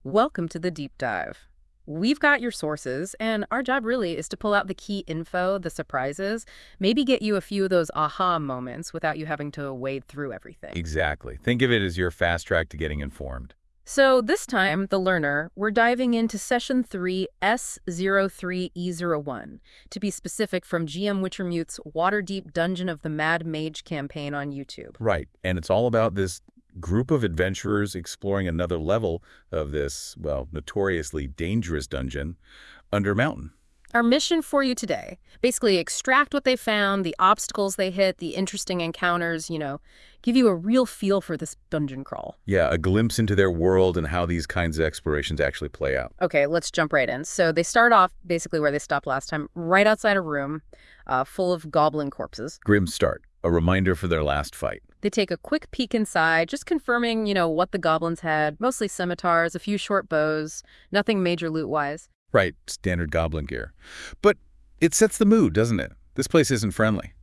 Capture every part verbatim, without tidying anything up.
Welcome to the deep dive. We've got your sources, and our job really is to pull out the key info, the surprises, maybe get you a few of those aha moments without you having to wade through everything. Exactly. Think of it as your fast track to getting informed. So this time, The Learner, we're diving into Session three, S zero three E zero one, to be specific, from G M Witchermute's Waterdeep Dungeon of the Mad Mage campaign on YouTube. Right. And it's all about this group of adventurers exploring another level of this, well, notoriously dangerous dungeon, Undermountain. Our mission for you today, basically extract what they found, the obstacles they hit, the interesting encounters, you know, give you a real feel for this dungeon crawl. Yeah, a glimpse into their world and how these kinds of explorations actually play out. Okay, let's jump right in. So they start off basically where they stopped last time, right outside a room uh, full of goblin corpses. Grim start, a reminder for their last fight. They take a quick peek inside, just confirming, you know, what the goblins had, mostly scimitars, a few short bows, nothing major loot-wise. Right, standard goblin gear. But it sets the mood, doesn't it? This place isn't friendly.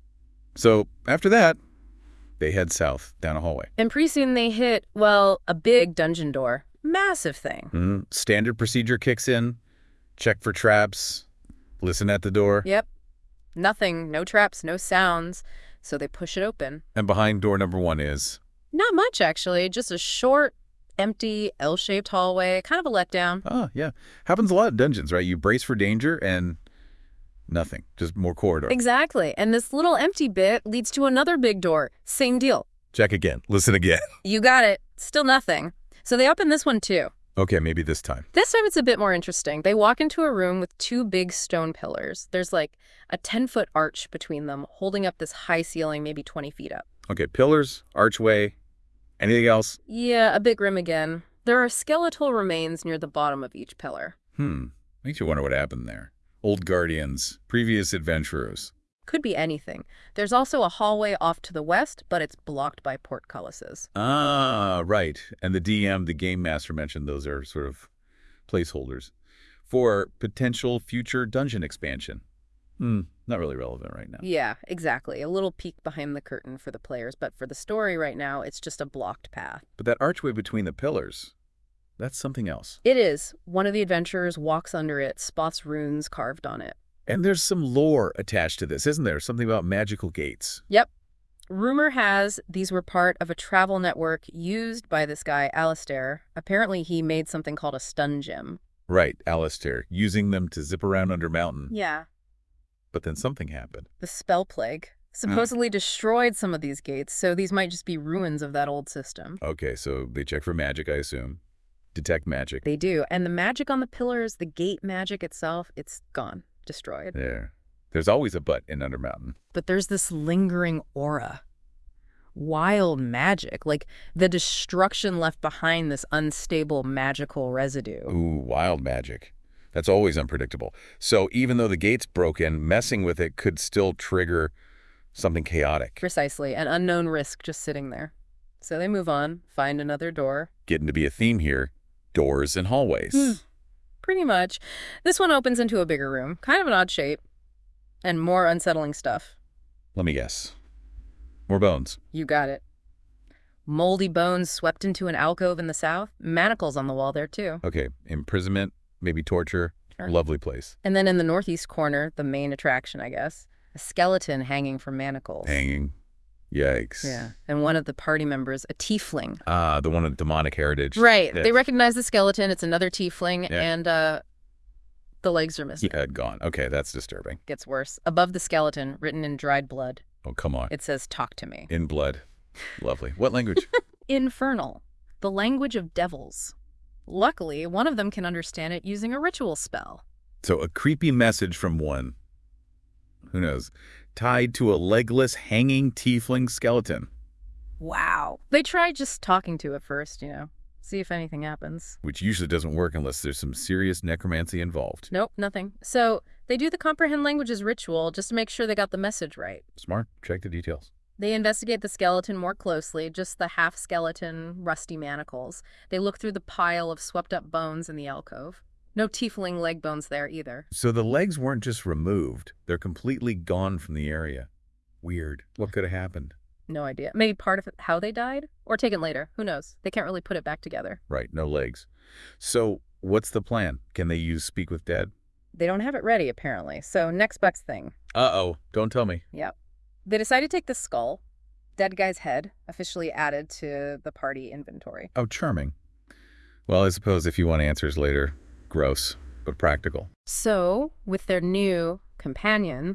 So after that, they head south down a hallway. And pretty soon they hit, well, a big dungeon door. Massive thing. Mm-hmm. Standard procedure kicks in. Check for traps. Listen at the door. Yep. Nothing, no traps, no sounds. So they push it open. And behind door number one is... Not much, actually. Just a short, empty, L-shaped hallway. Kind of a letdown. Oh, yeah. Happens a lot in dungeons, right? You brace for danger and nothing. Just more corridor. Exactly. And this little empty bit leads to another big door. Same deal. Check again. Listen again. You got it. Still nothing. So they open this one, too. Okay, maybe this time. This time it's a bit more interesting. They walk into a room with two big stone pillars. There's like a ten-foot arch between them, holding up this high ceiling, maybe twenty feet up. Okay, pillars, archway, anything else? Yeah, a bit grim again. There are skeletal remains near the bottom of each pillar. Hmm, makes you wonder what happened there. Old guardians, previous adventurers. Could be anything. There's also a hallway off to the west, but it's blocked by portcullises. Ah, right. And the D M, the game master, mentioned those are sort of placeholders for potential future dungeon expansion. Hmm, not really relevant right now. Yeah, exactly. A little peek behind the curtain for the players, but for the story right now, it's just a blocked path. But that archway between the pillars, that's something else. It is. One of the adventurers walks under it, spots runes carved on it. And there's some lore attached to this, isn't there? Something about magical gates. Yep. Rumor has these were part of a travel network used by this guy, Alistair. Apparently he made something called a stun gem. Right, Alistair, using them to zip around Undermountain. Yeah. But then something happened. The spell plague supposedly mm. destroyed some of these gates, so these might just be ruins of that old system. Okay, so they check for magic, I assume. Detect magic. They do. And the magic on the pillars, the gate magic itself, it's gone. Destroyed. There. There's always a but in Undermountain. But there's this lingering aura. Wild magic, like the destruction left behind, this unstable magical residue. Ooh, wild magic. That's always unpredictable. So even though the gate's broken, messing with it could still trigger something chaotic. Precisely. An unknown risk just sitting there. So they move on, find another door. Getting to be a theme here. Doors and hallways. Hmm. Pretty much. This one opens into a bigger room, kind of an odd shape, and more unsettling stuff. Let me guess. More bones. You got it. Moldy bones swept into an alcove in the south. Manacles on the wall there, too. Okay, imprisonment, maybe torture. Sure. Lovely place. And then in the northeast corner, the main attraction, I guess, a skeleton hanging from manacles. Hanging. Yikes. Yeah. And one of the party members, a tiefling. Ah, uh, the one with demonic heritage. Right. Yeah. They recognize the skeleton. It's another tiefling, yeah. and uh, the legs are missing. Head gone. Okay, that's disturbing. Gets worse. Above the skeleton, written in dried blood. Oh, come on. It says, "Talk to me." In blood. Lovely. What language? Infernal. The language of devils. Luckily, one of them can understand it using a ritual spell. So a creepy message from one, who knows, tied to a legless, hanging tiefling skeleton. Wow. They try just talking to it first, you know, see if anything happens. Which usually doesn't work unless there's some serious necromancy involved. Nope, nothing. So they do the comprehend languages ritual just to make sure they got the message right. Smart. Check the details. They investigate the skeleton more closely, just the half-skeleton, rusty manacles. They look through the pile of swept-up bones in the alcove. No tiefling leg bones there either. So the legs weren't just removed. They're completely gone from the area. Weird. What could have happened? No idea. Maybe part of how they died? Or taken later. Who knows? They can't really put it back together. Right, no legs. So what's the plan? Can they use Speak with Dead? They don't have it ready, apparently. So next best thing. Uh-oh. Don't tell me. Yep. They decide to take the skull, dead guy's head, officially added to the party inventory. Oh, charming. Well, I suppose if you want answers later, gross, but practical. So, with their new companion,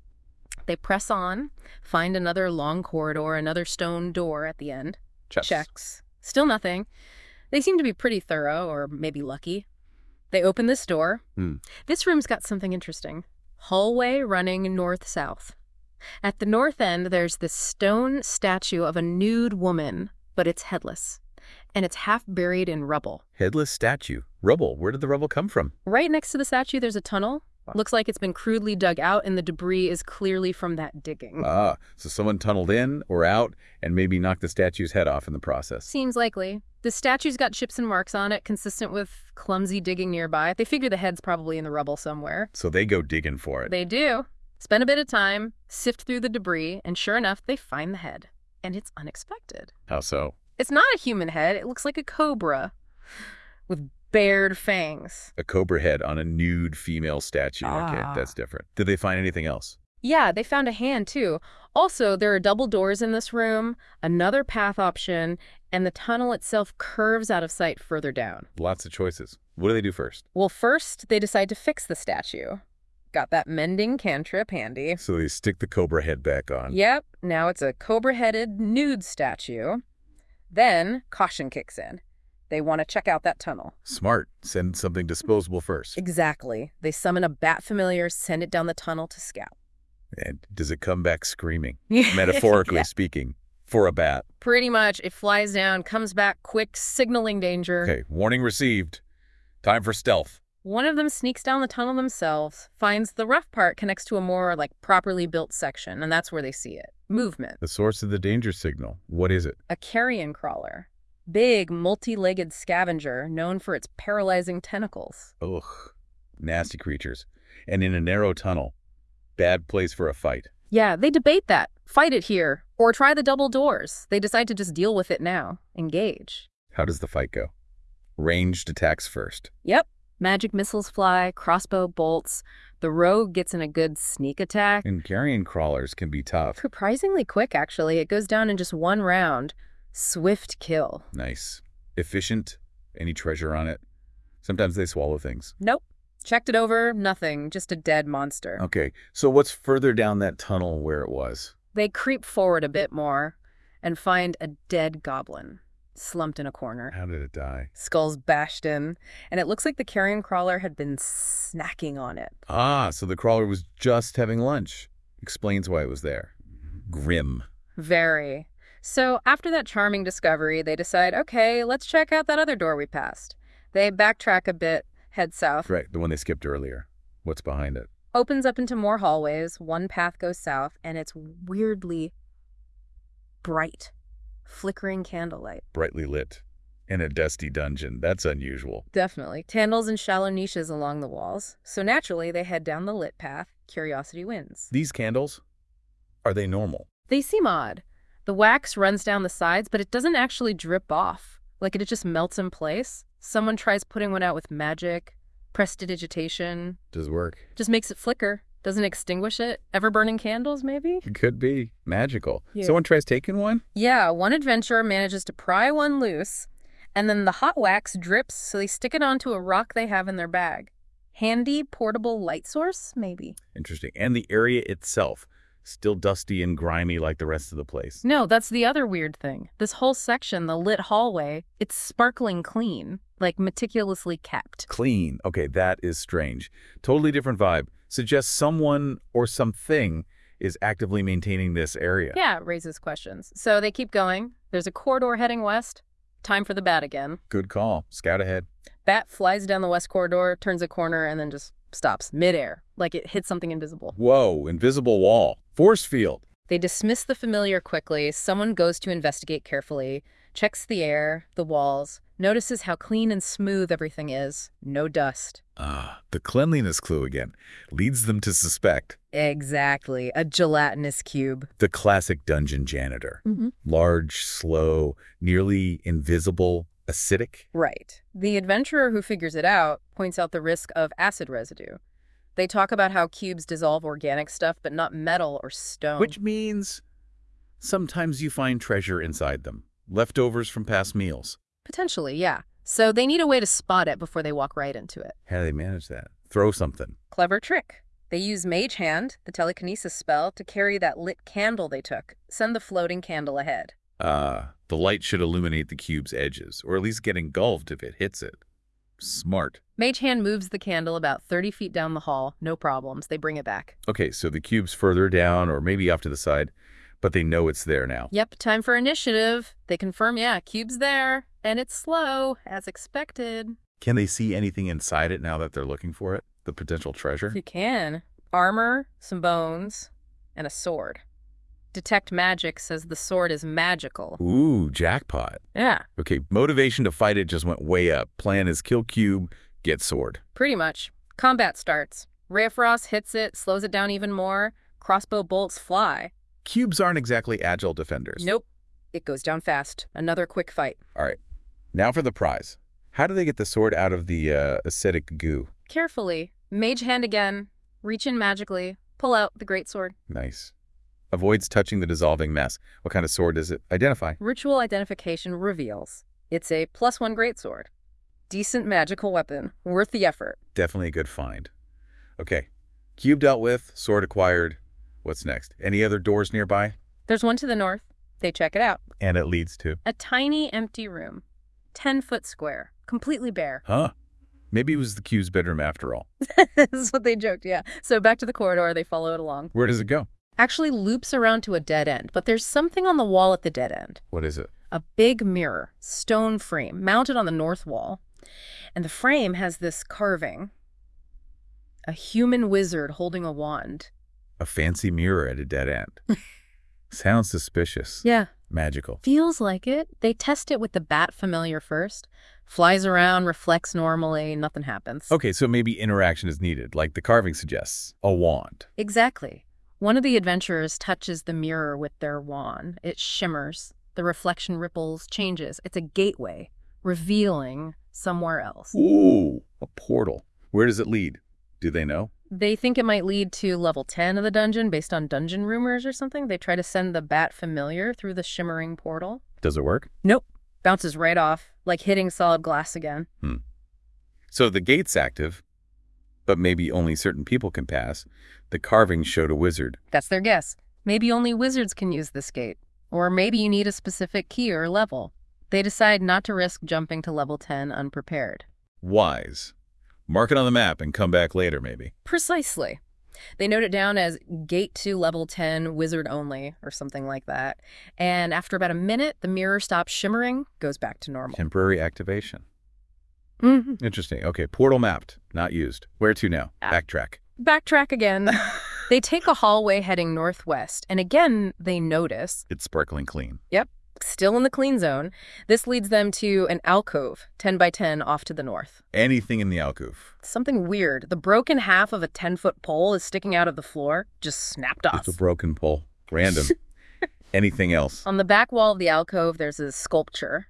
they press on, find another long corridor, another stone door at the end. Checks. Checks. Still nothing. They seem to be pretty thorough, or maybe lucky. They open this door. Hmm. This room's got something interesting. Hallway running north-south. At the north end, there's this stone statue of a nude woman, but it's headless. And it's half buried in rubble. Headless statue. Rubble. Where did the rubble come from? Right next to the statue, there's a tunnel. Looks like it's been crudely dug out, and the debris is clearly from that digging. Ah, so someone tunneled in or out and maybe knocked the statue's head off in the process. Seems likely. The statue's got chips and marks on it, consistent with clumsy digging nearby. They figure the head's probably in the rubble somewhere. So they go digging for it. They do. Spend a bit of time, sift through the debris, and sure enough, they find the head. And it's unexpected. How so? It's not a human head. It looks like a cobra with bared fangs. A cobra head on a nude female statue. Ah. Okay, that's different. Did they find anything else? Yeah, they found a hand, too. Also, there are double doors in this room, another path option, and the tunnel itself curves out of sight further down. Lots of choices. What do they do first? Well, first, they decide to fix the statue. Got that mending cantrip handy. So they stick the cobra head back on. Yep, now it's a cobra-headed nude statue. Then, caution kicks in. They want to check out that tunnel. Smart. Send something disposable first. Exactly. They summon a bat familiar, send it down the tunnel to scout. And does it come back screaming? Metaphorically Yeah. speaking. For a bat. Pretty much. It flies down, comes back quick, signaling danger. Okay, warning received. Time for stealth. One of them sneaks down the tunnel themselves, finds the rough part connects to a more, like, properly built section, and that's where they see it. Movement. The source of the danger signal. What is it? A carrion crawler. Big, multi-legged scavenger known for its paralyzing tentacles. Ugh. Nasty creatures. And in a narrow tunnel. Bad place for a fight. Yeah, they debate that. Fight it here. Or try the double doors. They decide to just deal with it now. Engage. How does the fight go? Ranged attacks first. Yep. Magic missiles fly, crossbow bolts. The rogue gets in a good sneak attack. And carrion crawlers can be tough. Surprisingly quick, actually. It goes down in just one round. Swift kill. Nice. Efficient. Any treasure on it? Sometimes they swallow things. Nope. Checked it over. Nothing. Just a dead monster. Okay, so what's further down that tunnel where it was? They creep forward a bit more and find a dead goblin slumped in a corner. How did it die? Skulls bashed in, and it looks like the carrion crawler had been snacking on it. Ah, so the crawler was just having lunch. Explains why it was there. Grim. Very. So after that charming discovery, they decide, okay, let's check out that other door we passed. They backtrack a bit, head south. Right, the one they skipped earlier. What's behind it? Opens up into more hallways. One path goes south, and it's weirdly bright, flickering candlelight. Brightly lit. In a dusty dungeon. That's unusual. Definitely. Candles and shallow niches along the walls. So naturally, they head down the lit path. Curiosity wins. These candles, are they normal? They seem odd. The wax runs down the sides, but it doesn't actually drip off. Like it just melts in place. Someone tries putting one out with magic, prestidigitation. Does work. Just makes it flicker. Doesn't extinguish it. Ever-burning candles, maybe? It could be. Magical. Yeah. Someone tries taking one? Yeah, one adventurer manages to pry one loose, and then the hot wax drips, so they stick it onto a rock they have in their bag. Handy, portable light source, maybe. Interesting. And the area itself, still dusty and grimy like the rest of the place. No, that's the other weird thing. This whole section, the lit hallway, it's sparkling clean, like meticulously kept. Clean. Okay, that is strange. Totally different vibe. Suggests someone or something is actively maintaining this area. Yeah, it raises questions. So they keep going. There's a corridor heading west. Time for the bat again. Good call. Scout ahead. Bat flies down the west corridor, turns a corner, and then just stops midair, like it hit something invisible. Whoa, invisible wall. Force field. They dismiss the familiar quickly. Someone goes to investigate carefully, checks the air, the walls, notices how clean and smooth everything is. No dust. Ah, the cleanliness clue again. Leads them to suspect. Exactly. A gelatinous cube. The classic dungeon janitor. Mm-hmm. Large, slow, nearly invisible, Acidic? Right. The adventurer who figures it out points out the risk of acid residue. They talk about how cubes dissolve organic stuff, but not metal or stone. Which means sometimes you find treasure inside them. Leftovers from past meals. Potentially, yeah. So they need a way to spot it before they walk right into it. How do they manage that? Throw something. Clever trick. They use Mage Hand, the telekinesis spell, to carry that lit candle they took. Send the floating candle ahead. Ah, the light should illuminate the cube's edges, or at least get engulfed if it hits it. Smart. Mage Hand moves the candle about thirty feet down the hall. No problems. They bring it back. Okay, so the cube's further down or maybe off to the side, but they know it's there now. Yep, time for initiative. They confirm, yeah, cube's there. And it's slow, as expected. Can they see anything inside it now that they're looking for it? The potential treasure? You can. Armor, some bones, and a sword. Detect Magic says the sword is magical. Ooh, jackpot. Yeah. Okay, motivation to fight it just went way up. Plan is kill cube, get sword. Pretty much. Combat starts. Ray of Frost hits it, slows it down even more. Crossbow bolts fly. Cubes aren't exactly agile defenders. Nope. It goes down fast. Another quick fight. All right. Now for the prize. How do they get the sword out of the uh, acidic goo? Carefully. Mage Hand again. Reach in magically. Pull out the great sword. Nice. Avoids touching the dissolving mess. What kind of sword does it identify? Ritual identification reveals. It's a plus one greatsword. Decent magical weapon. Worth the effort. Definitely a good find. Okay. Cube dealt with. Sword acquired. What's next? Any other doors nearby? There's one to the north. They check it out. And it leads to? A tiny empty room. Ten foot square. Completely bare. Huh. Maybe it was the cube's bedroom after all. This is what they joked, yeah. So back to the corridor. They follow it along. Where does it go? Actually loops around to a dead end, but there's something on the wall at the dead end. What is it? A big mirror, stone frame, mounted on the north wall. And the frame has this carving. A human wizard holding a wand. A fancy mirror at a dead end. Sounds suspicious. Yeah. Magical. Feels like it. They test it with the bat familiar first. Flies around, reflects normally, nothing happens. Okay, so maybe interaction is needed, like the carving suggests. A wand. Exactly. One of the adventurers touches the mirror with their wand. It shimmers. The reflection ripples, changes. It's a gateway, revealing somewhere else. Ooh, a portal. Where does it lead? Do they know? They think it might lead to level ten of the dungeon based on dungeon rumors or something. They try to send the bat familiar through the shimmering portal. Does it work? Nope. Bounces right off, like hitting solid glass again. Hmm. So the gate's active, but maybe only certain people can pass. The carvings showed a wizard. That's their guess. Maybe only wizards can use this gate. Or maybe you need a specific key or level. They decide not to risk jumping to level ten unprepared. Wise. Mark it on the map and come back later, maybe. Precisely. They note it down as gate to level ten, wizard only, or something like that. And after about a minute, the mirror stops shimmering, goes back to normal. Temporary activation. Mm-hmm. Interesting. Okay, portal mapped, not used. Where to now? Uh, Backtrack. Backtrack again. They take a hallway heading northwest, and again, they notice... It's sparkling clean. Yep, still in the clean zone. This leads them to an alcove, ten by ten, off to the north. Anything in the alcove? Something weird. The broken half of a ten-foot pole is sticking out of the floor, just snapped off. It's a broken pole. Random. Anything else? On the back wall of the alcove, there's a sculpture,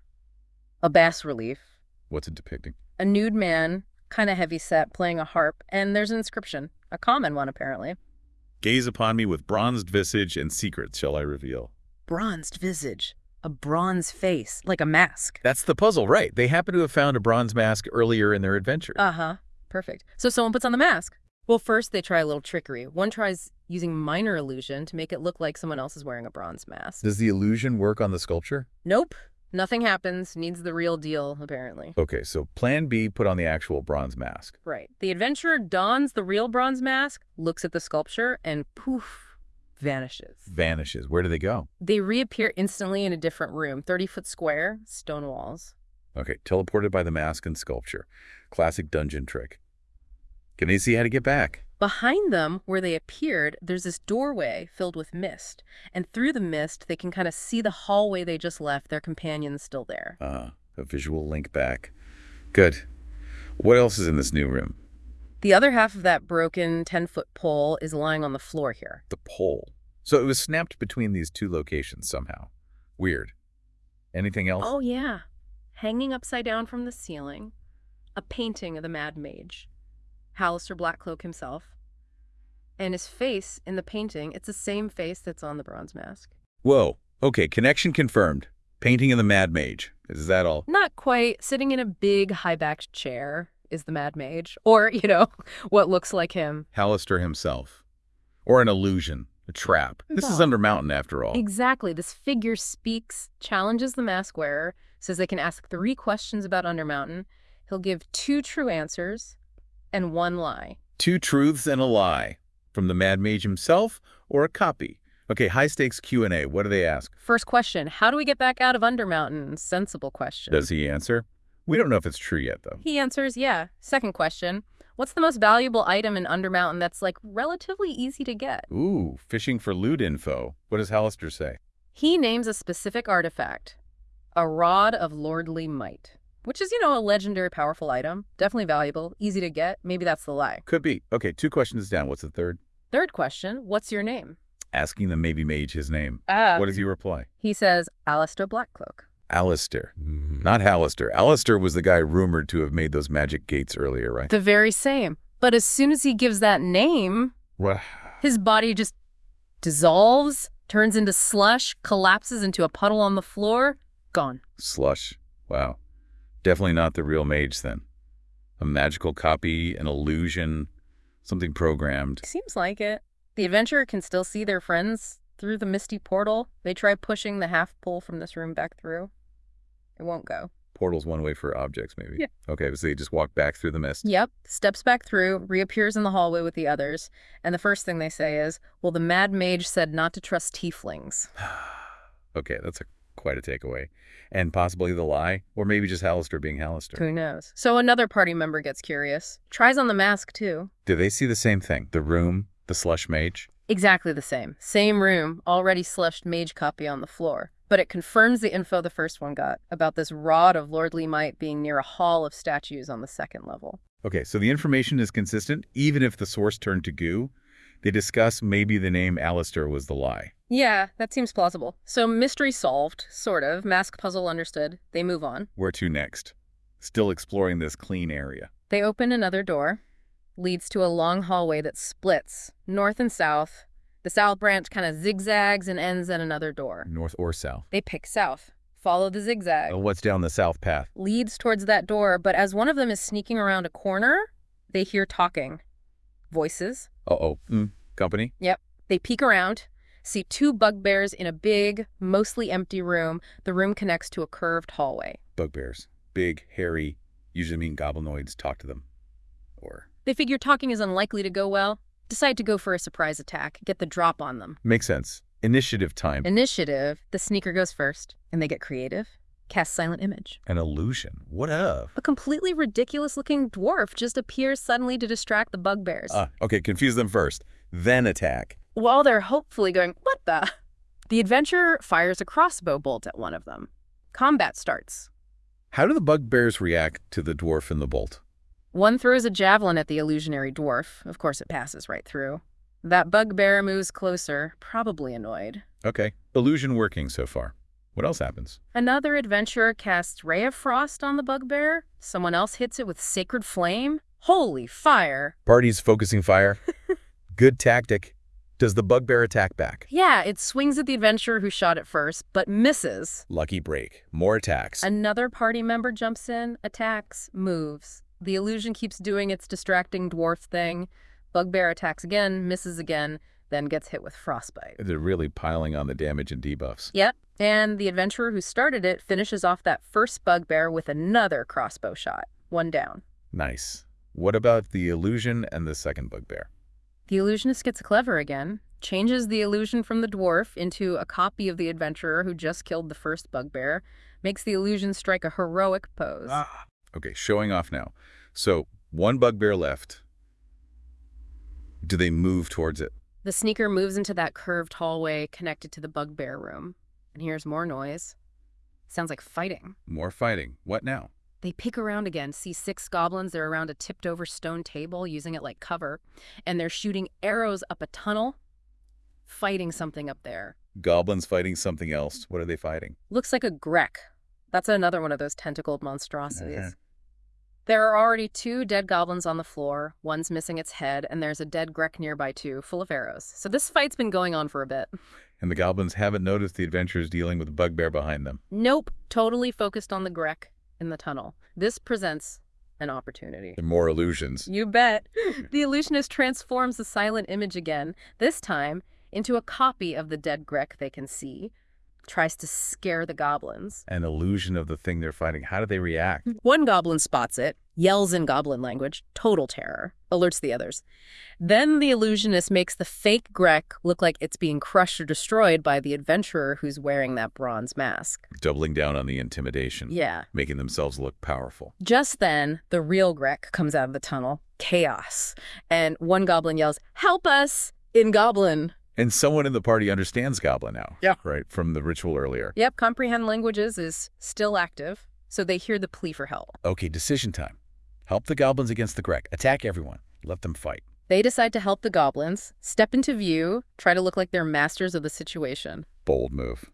a bas relief. What's it depicting? A nude man, kind of heavy-set, playing a harp, and there's an inscription. A common one, apparently. Gaze upon me with bronzed visage and secrets shall I reveal. Bronzed visage. A bronze face, like a mask. That's the puzzle, right. They happen to have found a bronze mask earlier in their adventure. Uh-huh. Perfect. So someone puts on the mask. Well, first they try a little trickery. One tries using minor illusion to make it look like someone else is wearing a bronze mask. Does the illusion work on the sculpture? Nope. Nothing happens. Needs the real deal, apparently. Okay, so plan B, put on the actual bronze mask. Right. The adventurer dons the real bronze mask, looks at the sculpture, and poof, vanishes. Vanishes. Where do they go? They reappear instantly in a different room, thirty-foot square, stone walls. Okay, teleported by the mask and sculpture. Classic dungeon trick. Can they see how to get back? Behind them, where they appeared, there's this doorway filled with mist. And through the mist, they can kind of see the hallway they just left, their companions still there. Ah, a visual link back. Good. What else is in this new room? The other half of that broken ten-foot pole is lying on the floor here. The pole. So it was snapped between these two locations somehow. Weird. Anything else? Oh, yeah. hanging upside down from the ceiling, a painting of the Mad Mage, Halaster Blackcloak himself. And his face in the painting, it's the same face that's on the bronze mask. Whoa. Okay, connection confirmed. Painting of the Mad Mage. Is that all? Not quite. Sitting in a big high-backed chair is the Mad Mage. Or, you know, what looks like him. Halaster himself. Or an illusion. A trap. This is Undermountain, after all. Exactly. This figure speaks, challenges the mask wearer, says they can ask three questions about Undermountain. He'll give two true answers and one lie. Two truths and a lie. From the Mad Mage himself or a copy? Okay, high-stakes Q and A. What do they ask? First question, how do we get back out of Undermountain? Sensible question. Does he answer? We don't know if it's true yet, though. He answers, yeah. Second question, what's the most valuable item in Undermountain that's, like, relatively easy to get? Ooh, fishing for loot info. What does Halaster say? He names a specific artifact, a Rod of Lordly Might, which is, you know, a legendary powerful item. Definitely valuable, easy to get. Maybe that's the lie. Could be. Okay, two questions down. What's the third? Third question, what's your name? Asking the maybe mage his name. Ah. What does he reply? He says, Halaster Blackcloak. Alistair. Not Halaster. Alistair was the guy rumored to have made those magic gates earlier, right? The very same. But as soon as he gives that name, What? his body just dissolves, turns into slush, collapses into a puddle on the floor, gone. Slush. Wow. Definitely not the real mage, then. A magical copy, an illusion, something programmed. Seems like it. The adventurer can still see their friends through the misty portal. They try pushing the half pull from this room back through. It won't go. Portal's one way for objects, maybe. Yeah. Okay, so they just walk back through the mist. Yep. Steps back through, reappears in the hallway with the others. And the first thing they say is, well, the Mad Mage said not to trust tieflings. Okay, that's a, quite a takeaway. And possibly the lie, or maybe just Halaster being Halaster. Who knows? So another party member gets curious. Tries on the mask, too. Do they see the same thing? The room, the slush mage? Exactly the same. Same room, already slushed mage copy on the floor. But it confirms the info the first one got about this Rod of Lordly Might being near a hall of statues on the second level. Okay, so the information is consistent, even if the source turned to goo. They discuss maybe the name Alistair was the lie. Yeah, that seems plausible. So mystery solved, sort of. Mask puzzle understood. They move on. Where to next? Still exploring this clean area. They open another door. Leads to a long hallway that splits, north and south. The south branch kind of zigzags and ends at another door. North or south? They pick south. Follow the zigzag. Oh, what's down the south path? Leads towards that door, but as one of them is sneaking around a corner, they hear talking. Voices. Uh-oh. Mm. Company? Yep. They peek around, see two bugbears in a big, mostly empty room. The room connects to a curved hallway. Bugbears. Big, hairy, usually mean goblinoids. Talk to them. Or... They figure talking is unlikely to go well. Decide to go for a surprise attack, get the drop on them. Makes sense. Initiative time. Initiative. The sneaker goes first, and they get creative. Cast Silent Image. An illusion. What of? A completely ridiculous-looking dwarf just appears suddenly to distract the bugbears. Ah, okay, confuse them first. Then attack. While they're hopefully going, what the? The adventurer fires a crossbow bolt at one of them. Combat starts. How do the bugbears react to the dwarf and the bolt? One throws a javelin at the illusionary dwarf. Of course, it passes right through. That bugbear moves closer, probably annoyed. Okay, illusion working so far. What else happens? Another adventurer casts Ray of Frost on the bugbear. Someone else hits it with Sacred Flame. Holy fire! Party's focusing fire. Good tactic. Does the bugbear attack back? Yeah, it swings at the adventurer who shot it first, but misses. Lucky break. More attacks. Another party member jumps in, attacks, moves. The illusion keeps doing its distracting dwarf thing. Bugbear attacks again, misses again, then gets hit with frostbite. They're really piling on the damage and debuffs. Yep, and the adventurer who started it finishes off that first bugbear with another crossbow shot. One down. Nice. What about the illusion and the second bugbear? The illusionist gets clever again, changes the illusion from the dwarf into a copy of the adventurer who just killed the first bugbear, makes the illusion strike a heroic pose. Ah. Okay, showing off now. So, one bugbear left. Do they move towards it? The sneaker moves into that curved hallway connected to the bugbear room, and hears more noise. Sounds like fighting. More fighting. What now? They peek around again, see six goblins. They're around a tipped-over stone table, using it like cover, and they're shooting arrows up a tunnel, fighting something up there. Goblins fighting something else. What are they fighting? Looks like a Grek. That's another one of those tentacled monstrosities. Uh-huh. There are already two dead goblins on the floor. One's missing its head, and there's a dead Grek nearby too, full of arrows. So this fight's been going on for a bit. And the goblins haven't noticed the adventurers dealing with the bugbear behind them. Nope, totally focused on the Grek in the tunnel. This presents an opportunity. And more illusions. You bet. The illusionist transforms the silent image again, this time into a copy of the dead Grek they can see, tries to scare the goblins. An illusion of the thing they're fighting. How do they react? One goblin spots it, yells in goblin language, total terror, alerts the others. Then the illusionist makes the fake Grek look like it's being crushed or destroyed by the adventurer who's wearing that bronze mask. Doubling down on the intimidation. Yeah. Making themselves look powerful. Just then, the real Grek comes out of the tunnel, chaos, and one goblin yells, "Help us!" in goblin. And someone in the party understands Goblin now. Yeah. Right, from the ritual earlier. Yep, comprehend languages is still active, so they hear the plea for help. Okay, decision time. Help the goblins against the Grek. Attack everyone. Let them fight. They decide to help the goblins, step into view, try to look like they're masters of the situation. Bold move.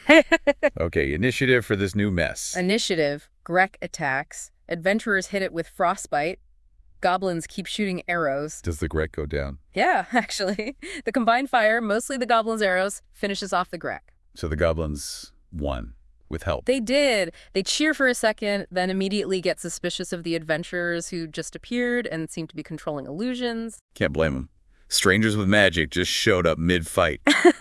Okay, initiative for this new mess. Initiative, Grek attacks, adventurers hit it with frostbite, goblins keep shooting arrows. Does the Grek go down? Yeah, actually. The combined fire, mostly the goblins' arrows, finishes off the Grek. So the goblins won with help. They did. They cheer for a second, then immediately get suspicious of the adventurers who just appeared and seem to be controlling illusions. Can't blame them. Strangers with magic just showed up mid-fight.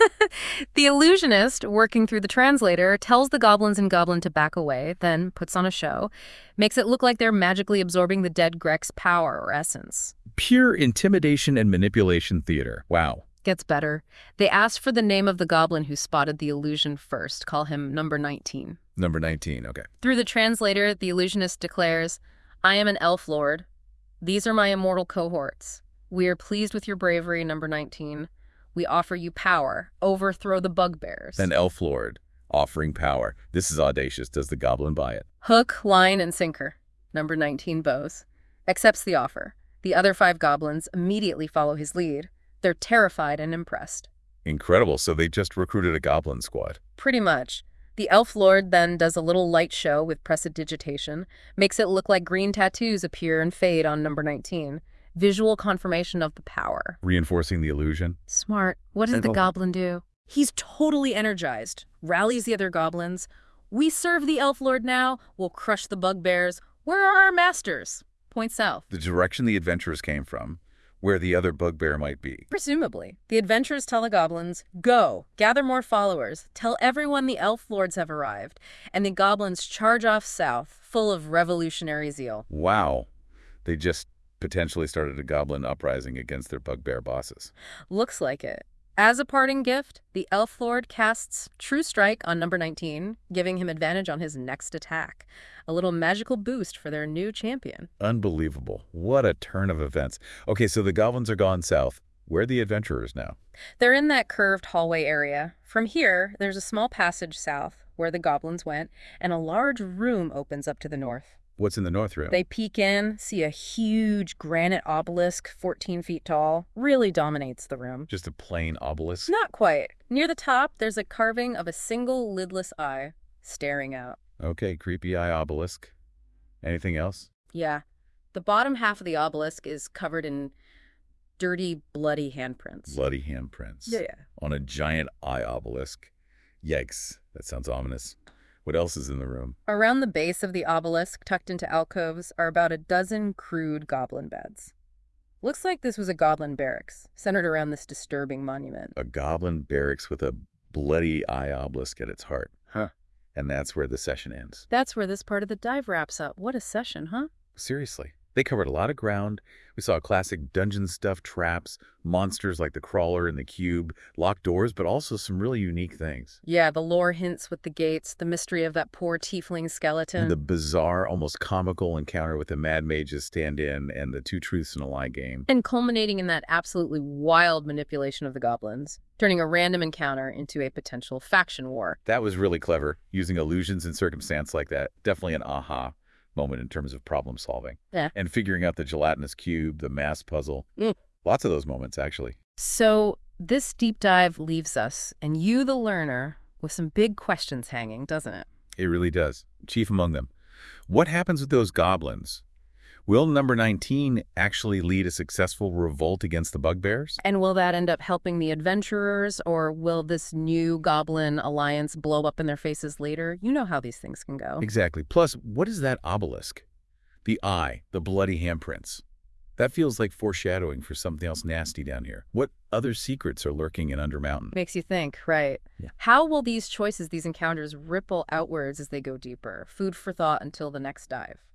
The illusionist, working through the translator, tells the goblins and goblin to back away, then puts on a show, makes it look like they're magically absorbing the dead Grek's power or essence. Pure intimidation and manipulation theater. Wow. Gets better. They asked for the name of the goblin who spotted the illusion first. Call him number nineteen. Number nineteen, okay. Through the translator, the illusionist declares, "I am an elf lord. These are my immortal cohorts. We are pleased with your bravery, number nineteen. We offer you power. Overthrow the bugbears." An elf lord offering power. This is audacious. Does the goblin buy it? Hook, line, and sinker. Number nineteen bows. Accepts the offer. The other five goblins immediately follow his lead. They're terrified and impressed. Incredible. So they just recruited a goblin squad. Pretty much. The elf lord then does a little light show with prestidigitation, makes it look like green tattoos appear and fade on number nineteen. Visual confirmation of the power. Reinforcing the illusion. Smart. What does the goblin do? He's totally energized, rallies the other goblins. "We serve the elf lord now. We'll crush the bugbears. Where are our masters?" Point south. The direction the adventurers came from, where the other bugbear might be. Presumably. The adventurers tell the goblins, "Go, gather more followers. Tell everyone the elf lords have arrived." And the goblins charge off south, full of revolutionary zeal. Wow. They just potentially started a goblin uprising against their bugbear bosses. Looks like it. As a parting gift, the elf lord casts True Strike on number nineteen, giving him advantage on his next attack. A little magical boost for their new champion. Unbelievable. What a turn of events. Okay, so the goblins are gone south. Where are the adventurers now? They're in that curved hallway area. From here, there's a small passage south, where the goblins went, and a large room opens up to the north. What's in the north room? They peek in, see a huge granite obelisk, fourteen feet tall. Really dominates the room. Just a plain obelisk? Not quite. Near the top, there's a carving of a single lidless eye staring out. Okay, creepy eye obelisk. Anything else? Yeah. The bottom half of the obelisk is covered in dirty, bloody handprints. Bloody handprints. Yeah, yeah. On a giant eye obelisk. Yikes. That sounds ominous. What else is in the room? Around the base of the obelisk, tucked into alcoves, are about a dozen crude goblin beds. Looks like this was a goblin barracks, centered around this disturbing monument. A goblin barracks with a bloody eye obelisk at its heart. Huh. And that's where the session ends. That's where this part of the dive wraps up. What a session, huh? Seriously. They covered a lot of ground. We saw classic dungeon stuff, traps, monsters like the crawler and the cube, locked doors, but also some really unique things. Yeah, the lore hints with the gates, the mystery of that poor tiefling skeleton. And the bizarre, almost comical encounter with the Mad Mage's stand-in and the Two Truths and a Lie game. And culminating in that absolutely wild manipulation of the goblins, turning a random encounter into a potential faction war. That was really clever, using illusions in circumstance like that. Definitely an aha moment in terms of problem solving. Yeah. And figuring out the gelatinous cube, the mass puzzle. Mm. Lots of those moments, actually. So this deep dive leaves us, and you, the learner, with some big questions hanging, doesn't it? It really does. Chief among them. What happens with those goblins? Will number nineteen actually lead a successful revolt against the bugbears? And will that end up helping the adventurers, or will this new goblin alliance blow up in their faces later? You know how these things can go. Exactly. Plus, what is that obelisk? The eye, the bloody handprints. That feels like foreshadowing for something else nasty down here. What other secrets are lurking in Undermountain? Makes you think, right? Yeah. How will these choices, these encounters, ripple outwards as they go deeper? Food for thought until the next dive.